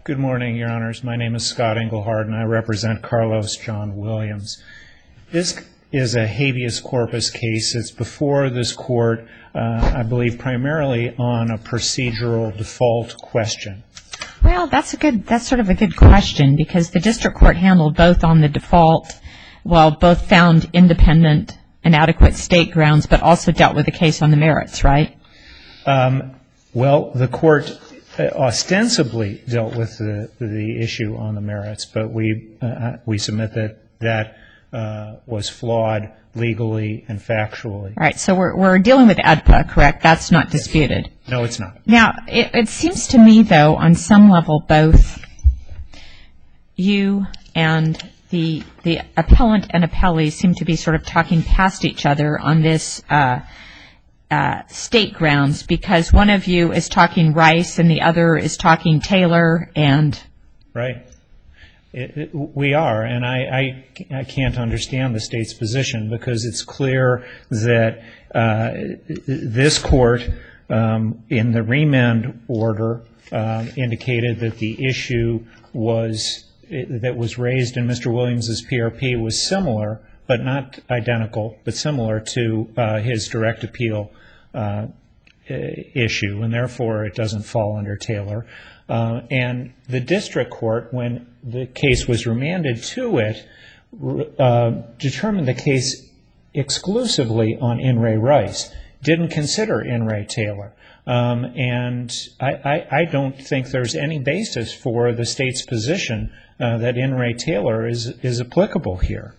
Good morning, Your Honors. My name is Scott Engelhardt, and I represent Carlos John Williams. This is a habeas corpus case. It's before this court, I believe, primarily on a procedural default question. Well, that's sort of a good question, because the district court handled both on the default, both found independent and adequate state grounds, but also dealt with the case on the merits, right? Well, the court ostensibly dealt with the issue on the merits, but we submit that was flawed legally and factually. All right, so we're dealing with AEDPA, correct? That's not disputed. No, it's not. Now, it seems to me, though, on some level, both you and the appellant and appellee seem to be sort of talking past each other on this state grounds, because one of you is talking Rice and the other is talking Taylor and... Right. We are, and I can't understand the state's position, because it's clear that this court, in the remand order, indicated that the issue that was raised in Mr. Williams's PRP was similar, but not identical, but similar to his direct appeal issue, and therefore it doesn't fall under Taylor. And the district court, when the case was remanded to it, determined the case exclusively on In re Rice, didn't consider In re Taylor. And I don't think there's any basis for the state's position that In re Taylor is applicable here.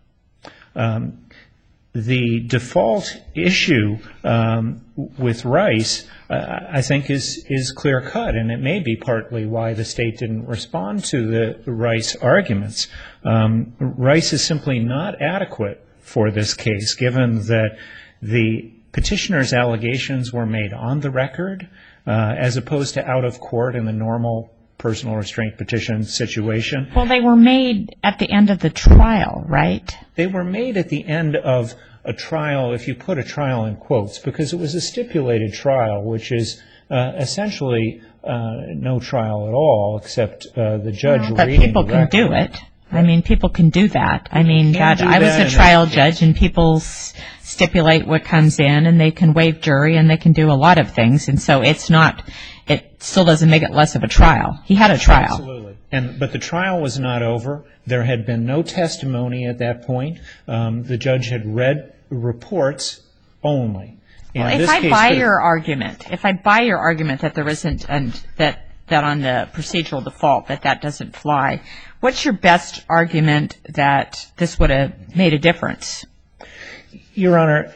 The default issue with Rice, I think, is clear-cut, and it may be partly why the state didn't respond to the Rice arguments. Rice is simply not adequate for this case, given that the petitioner's allegations were made on the record, as opposed to out of court in the normal personal restraint petition situation. Well, they were made at the end of the trial, right? They were made at the end of a trial, if you put a trial in quotes, because it was a stipulated trial, which is essentially no trial at all, except the judge reading the record. But people can do it. I mean, people can do that. I mean, I was a trial judge, and people stipulate what comes in, and they can waive jury, and they can do a lot of things, and so it still doesn't make it less of a trial. He had a trial. Absolutely. But the trial was not over. There had been no testimony at that point. The judge had read reports only. Well, if I buy your argument that there isn't, and that on the procedural default that doesn't fly, what's your best argument that this would have made a difference? Your Honor,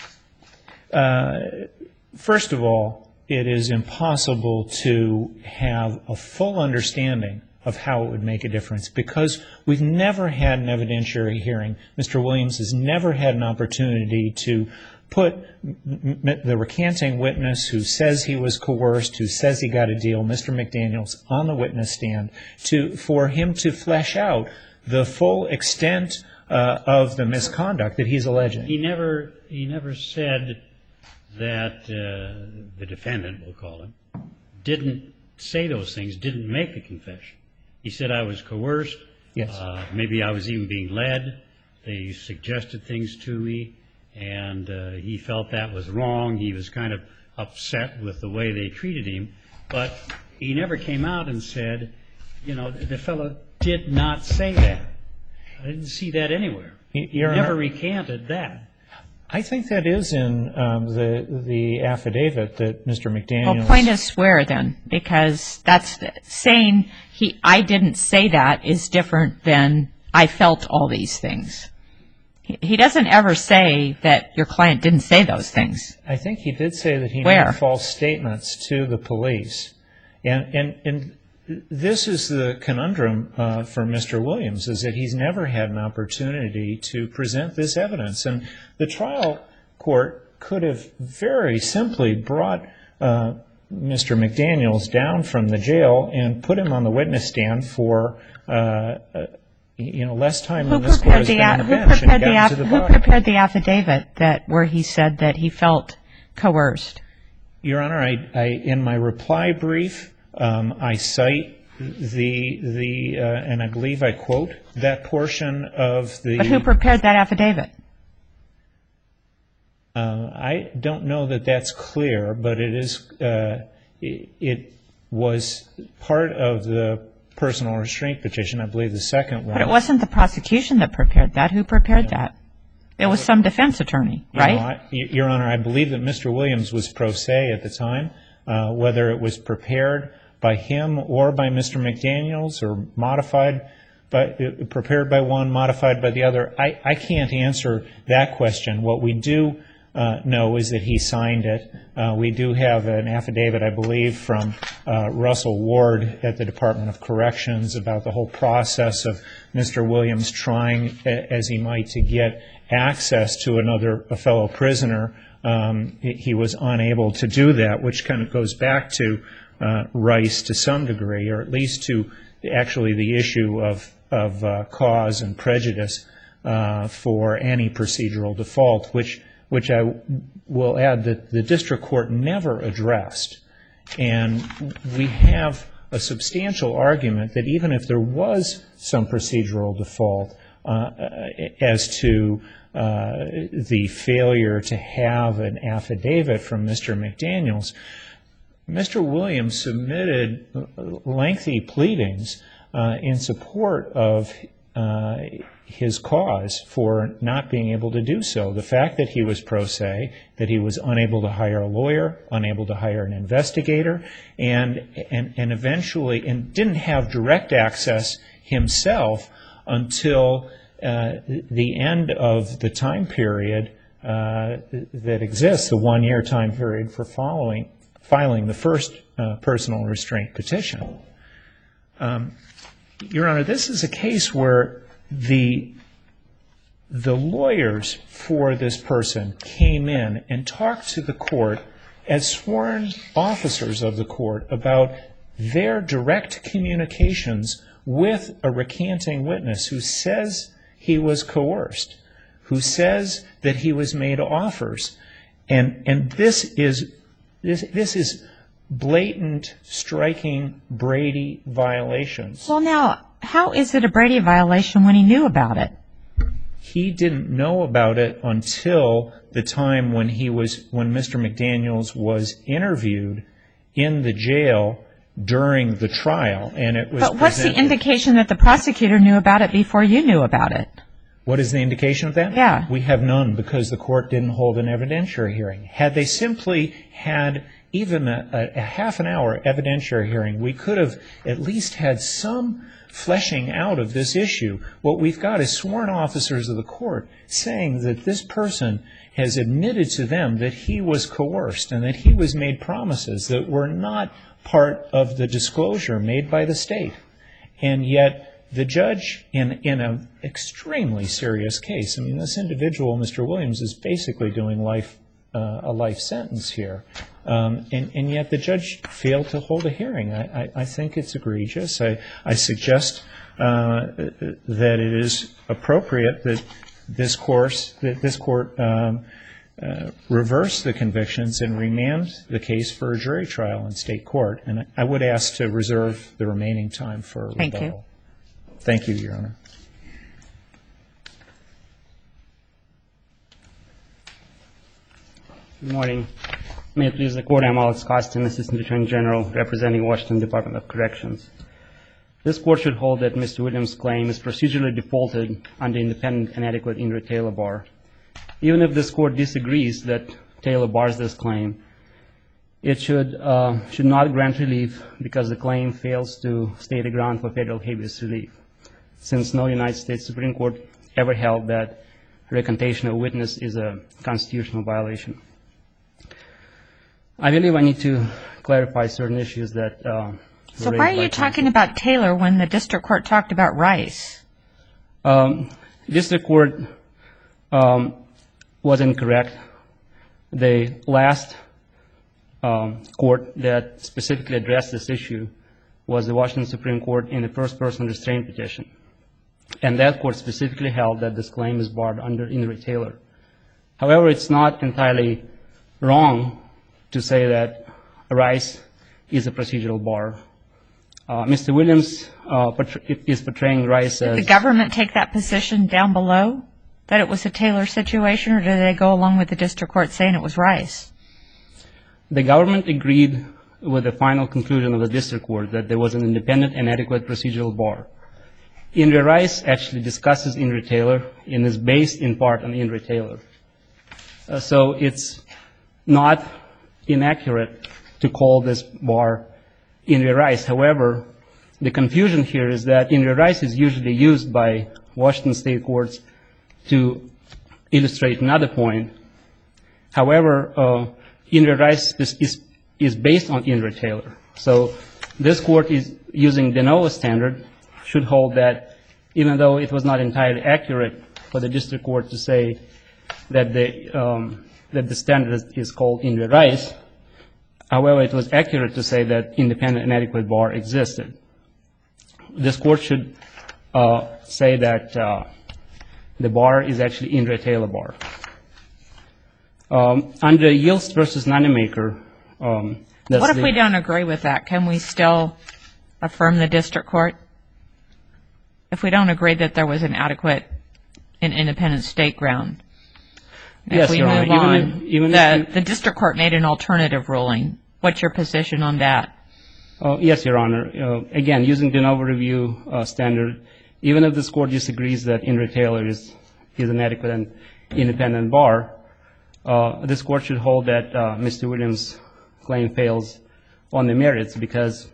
first of all, it is impossible to have a full understanding of how it would make a difference, because we've never had an evidentiary hearing. Mr. Williams has never had an opportunity to put the recanting witness who says he was coerced, who says he got a deal, Mr. McDaniels, on the witness stand, for him to flesh out the full extent of the misconduct that he's alleging. He never said that the defendant, we'll call him, didn't say those things, didn't make the confession. He said, I was coerced. Yes. Maybe I was even being led. They suggested things to me, and he felt that was wrong. He was kind of upset with the way they treated him. But he never came out and said, the fellow did not say that. I didn't see that anywhere. He never recanted that. I think that is in the affidavit that Mr. McDaniels... Well, point us where, then, because that's saying I didn't say that is different than I felt all these things. He doesn't ever say that your client didn't say those things. I think he did say that he Where? made false statements to the police. And this is the conundrum for Mr. Williams, is that he's never had an opportunity to present this evidence. And the trial court could have very simply brought Mr. McDaniels down from the jail and put him on the witness stand for less time than this court has been on the bench and gotten to the bottom. Who prepared the affidavit where he said that he felt coerced? Your Honor, in my reply brief, I cite and I believe I quote that portion of the... But who prepared that affidavit? I don't know that that's clear, but it was part of the personal restraint petition, I believe the second one. But it wasn't the prosecution that prepared that. Who prepared that? It was some defense attorney, right? Your Honor, I believe that Mr. Williams was pro se at the time. Whether it was prepared by him or by Mr. McDaniels or prepared by one, modified by the other, I can't answer that question. What we do know is that he signed it. We do have an affidavit, I believe, from Russell Ward at the Department of Corrections about the whole process of Mr. Williams trying, as he might, to get access to a fellow prisoner. He was unable to do that, which kind of goes back to Rice to some degree, or at least to actually the issue of cause and prejudice for any procedural default, which I will add that the district court never addressed. And we have a substantial argument that even if there was some procedural default as to the failure to have an affidavit from Mr. McDaniels, Mr. Williams submitted lengthy pleadings in support of his cause for not being able to do so. The fact that he was pro se, that he was unable to hire a lawyer, unable to hire an investigator, and eventually didn't have direct access himself until the end of the time period that exists, the 1-year time period for filing the first personal restraint petition. Your Honor, this is a case where the lawyers for this person came in and talked to the court as sworn officers of the court about their direct communications with a recanting witness who says he was coerced, who says that he was made offers. And this is blatant, striking Brady violations. Well, now, how is it a Brady violation when he knew about it? He didn't know about it until the time when Mr. McDaniels was interviewed in the jail during the trial, and it was But what's the indication that the prosecutor knew about it before you knew about it? What is the indication of that? Yeah. We have none because the court didn't hold an evidentiary hearing. Had they simply had even a half an hour evidentiary hearing, we could have at least had some fleshing out of this issue. What we've got is sworn officers of the court saying that this person has admitted to them that he was coerced and that he was made promises that were not part of the disclosure made by the state. And yet the judge, in an extremely serious case, I mean, this individual, Mr. Williams, is basically doing a life sentence here. And yet the judge failed to hold a hearing. I think it's egregious. I suggest that it is appropriate that this court reverse the convictions and remand the case for a jury trial in state court. And I would ask to reserve the remaining time for rebuttal. Thank you. Thank you, Your Honor. Good morning. May it please the Court, I'm Alex Costin, Assistant Attorney General, representing Washington Department of Corrections. This Court should hold that Mr. Williams' claim is procedurally defaulted under independent and adequate in re Taylor bar. Even if this Court disagrees that Taylor bars this claim, it should not grant relief because the claim fails to state a ground for federal habeas relief, since no United States Supreme Court ever held that recantation of a witness is a constitutional violation. I believe I need to clarify certain issues that So why are you talking about Taylor when the district court talked about Rice? District court was incorrect. The last court that specifically addressed this issue was the Washington Supreme Court in the first person restraint petition. And that court specifically held that this claim is barred under in re Taylor. However, it's not entirely wrong to say that Rice is a procedural bar. Mr. Williams is portraying Rice Did as... the government take that position down below, that it was a Taylor situation, or did they go along with the district court saying it was Rice? The government agreed with the final conclusion of the district court that there was an independent and adequate procedural bar. In re Rice actually discusses In re Taylor and is based in part on In re Taylor. So it's not inaccurate to call this bar In re Rice. However, the confusion here is that In re Rice is usually used by Washington state courts to illustrate another point. However, In re Rice is based on In re Taylor. So this court is using de novo standard, should hold that even though it was not entirely accurate for the district court to say that the standard is called In re Rice, however, it was accurate to say that independent and adequate bar existed. This court should say that the bar is actually In re Taylor bar. Under Yields versus Nonemaker, What if we don't agree with that? Can we still affirm the district court? If we don't agree that there was an adequate and independent state ground? Yes, Your Honor. If we move on, the district court made an alternative ruling. What's your position on that? Yes, Your Honor. Again, using de novo review standard, even if this court disagrees that In re Taylor is an adequate and independent bar, this court should hold that Mr. Williams' claim fails on the merits because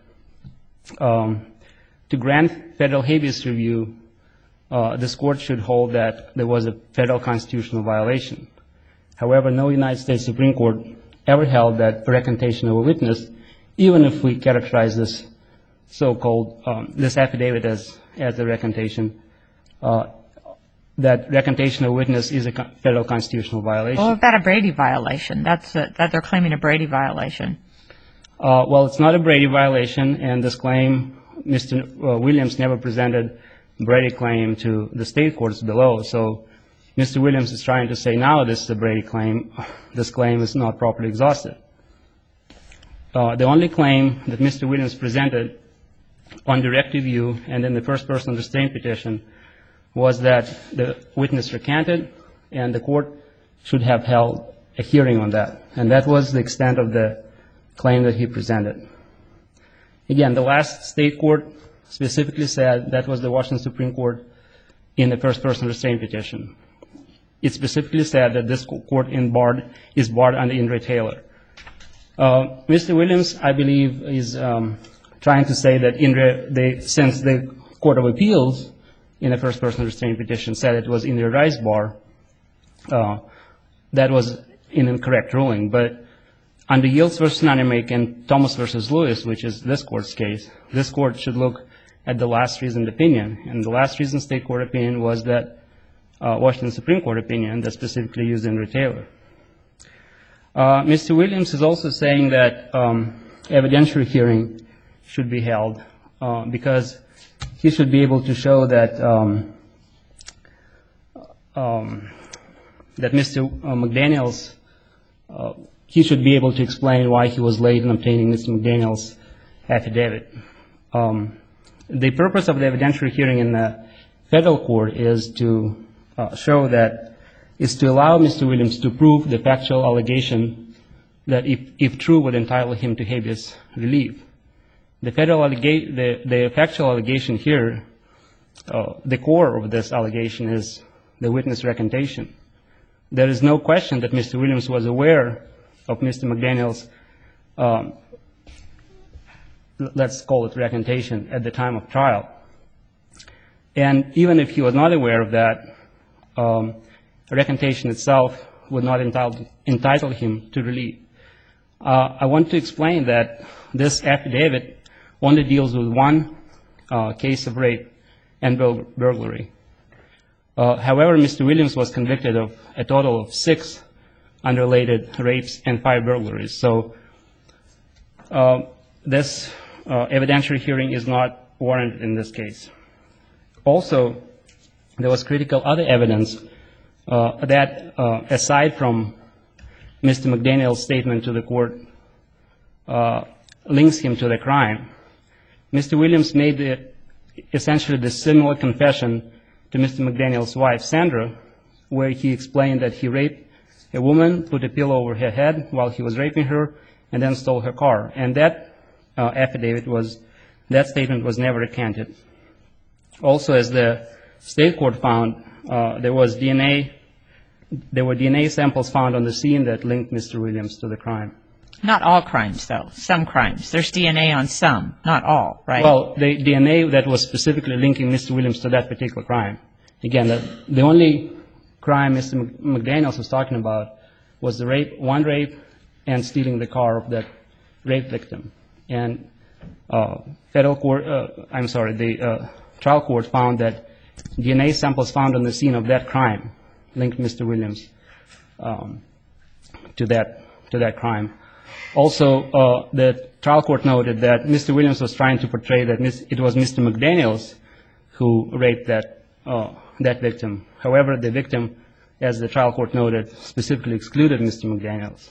to grant federal habeas review, this court should hold that there was a federal constitutional violation. However, no United States Supreme Court ever held that recantation of a witness, even if we characterize this so-called, this affidavit as a recantation, that recantation of a witness is a federal constitutional violation. What about a Brady violation? That they're claiming a Brady violation. Well, it's not a Brady violation, and this claim, Mr. Williams never presented a Brady claim to the state courts below. So Mr. Williams is trying to say now this is a Brady claim. This claim is not properly exhausted. The only claim that Mr. Williams presented on direct review and in the first person restraint petition was that the witness recanted and the court should have held a hearing on that. And that was the extent of the claim that he presented. Again, the last state court specifically said that was the Washington Supreme Court in the first person restraint petition. It specifically said that this court is barred under In re Taylor. Mr. Williams, I believe, is trying to say that since the Court of Appeals in the first person restraint petition said it was In re Rice bar, that was an incorrect ruling. But under Yields v. Nonemaker and Thomas v. Lewis, which is this court's case, this court should look at the last reasoned opinion. And the last reasoned state court opinion was that Washington Supreme Court opinion that specifically used In re Taylor. Mr. Williams is also saying that evidentiary hearing should be held because he should be able to show that that Mr. McDaniel's, he should be able to explain why he was late in obtaining Mr. McDaniel's affidavit. The purpose of the evidentiary hearing in the federal court is to show that, is to allow Mr. Williams to prove the factual allegation that if true would entitle him to habeas relief. The factual allegation here, the core of this allegation is the witness recantation. There is no question that Mr. Williams was aware of Mr. McDaniel's, let's call it recantation, at the time of trial. And even if he was not aware of that, recantation itself would not entitle him to relief. I want to explain that this affidavit only deals with one case of rape and burglary. However, Mr. Williams was convicted of a total of 6 unrelated rapes and 5 burglaries. So this evidentiary hearing is not warranted in this case. Also, there was critical other evidence that, aside from Mr. McDaniel's statement to the court, links him to the crime. Mr. Williams made essentially the similar confession to Mr. McDaniel's wife, Sandra, where he explained that he raped a woman, put a pillow over her head while he was raping her, and then stole her car. And that that statement was never recanted. Also, as the state court found, there were DNA samples found on the scene that linked Mr. Williams to the crime. Not all crimes, though. Some crimes. There's DNA on some, not all, right? Well, the DNA that was specifically linking Mr. Williams to that particular crime. Again, the only crime Mr. McDaniels was talking about was the one rape and stealing the car of that rape victim. And the trial court found that DNA samples found on the scene of that crime linked Mr. Williams to that crime. Also, the trial court noted that Mr. Williams was trying to portray that it was Mr. McDaniels who raped that victim. However, the victim, as the trial court noted, specifically excluded Mr. McDaniels.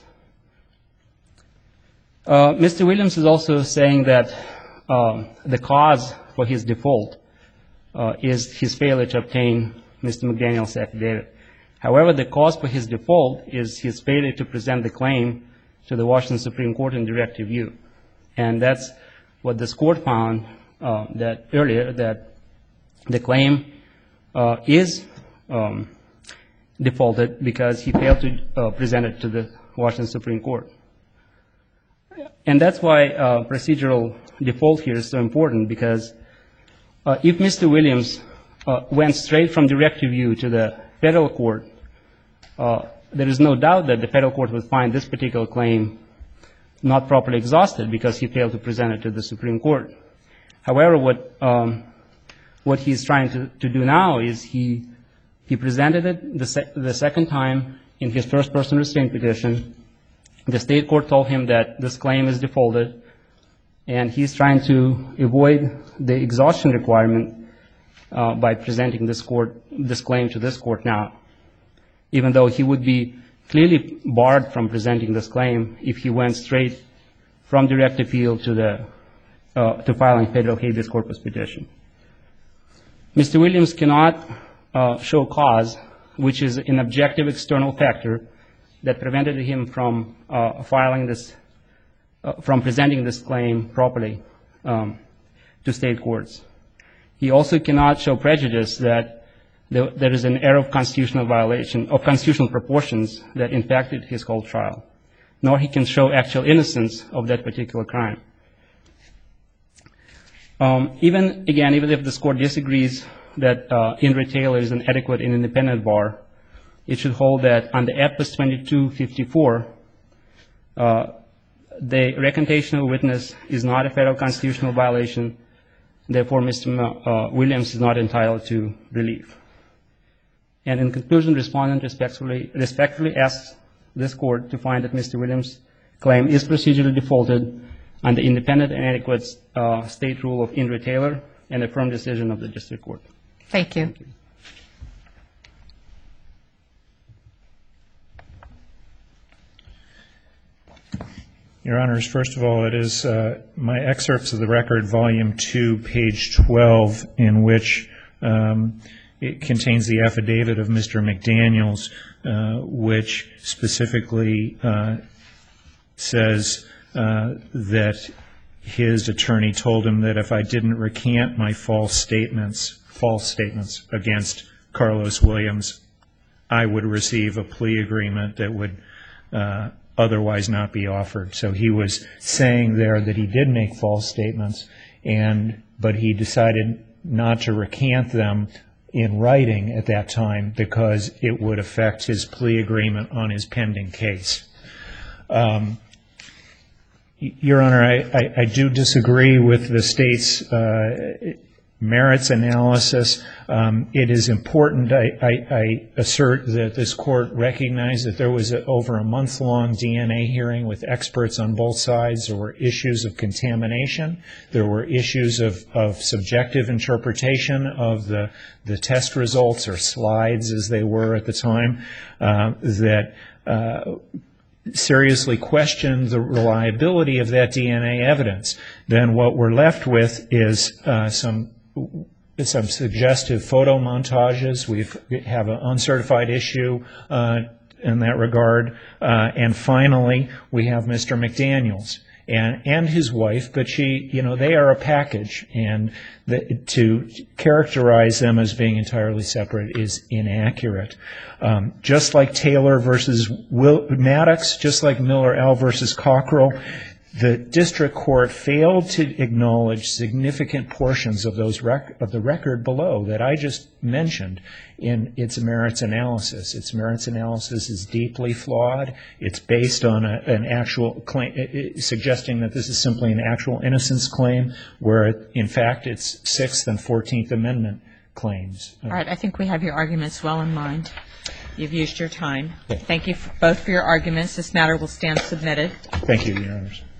Mr. Williams is also saying that the cause for his default is his failure to obtain Mr. McDaniel's affidavit. However, the cause for his default is his failure to present the claim to the Washington Supreme Court in direct review. And that's what this court found earlier, that the claim is defaulted because he failed to present it to the Washington Supreme Court. And that's why procedural default here is so important, because if Mr. Williams went straight from direct review to the federal court, there is no doubt that the federal court would find this particular claim not properly exhausted because he failed to present it to the Supreme Court. However, what he's trying to do now is he presented it the second time in his first person restraint petition. The state court told him that this claim is defaulted, and he's trying to avoid the exhaustion requirement by presenting this claim to this court now, even though he would be clearly barred from presenting this claim if he went straight from direct appeal to filing federal habeas corpus petition. Mr. Williams cannot show cause, which is an objective external factor that prevented him from presenting this claim properly to state courts. He also cannot show prejudice that there is an error of constitutional violation, of constitutional proportions that impacted his whole trial, nor he can show actual innocence of that particular crime. Even if this court disagrees that In re Taylor is an adequate and independent bar, it should hold that under APPUS 2254, the recantation of a witness is not a federal constitutional violation. Therefore, Mr. Williams is not entitled to relief. And in conclusion, respondent respectfully asks this court to find that Mr. Williams' claim is procedurally defaulted under independent and adequate state rule of In re Taylor and a firm decision of the district court. Thank you. Thank you. Your Honors, first of all, it is my excerpts of the record, volume 2, page 12, in which it contains the affidavit of Mr. McDaniels, which specifically says that his attorney told him that if I didn't recant my false statements against Carlos Williams, I would receive a plea agreement that would otherwise not be offered. So he was saying there that he did make false statements, but he decided not to recant them in writing at that time because it would affect his plea agreement on his pending case. Your Honor, I do disagree with the state's merits analysis. It is important, I assert that this court recognized that there was over a month-long DNA hearing with experts on both sides. There were issues of contamination. There were issues of subjective interpretation of the test results, or slides as they were at the time, that seriously question the reliability of that DNA evidence, then what we're left with is some suggestive photo montages. We have an uncertified issue in that regard. And finally, we have Mr. McDaniels and his wife, but they are a package, and to characterize them as being entirely separate is inaccurate. Just like Taylor versus Maddox, just like Miller L. versus Cockrell, the district court failed to acknowledge significant portions of of the record below that I just mentioned in its merits analysis. Its merits analysis is deeply flawed. It's based on an actual claim, suggesting that this is simply an actual innocence claim, where in fact it's 6th and 14th Amendment claims. All right, I think we have your arguments well in mind. You've used your time. Thank you both for your arguments. This matter will stand submitted. Thank you, Your Honors.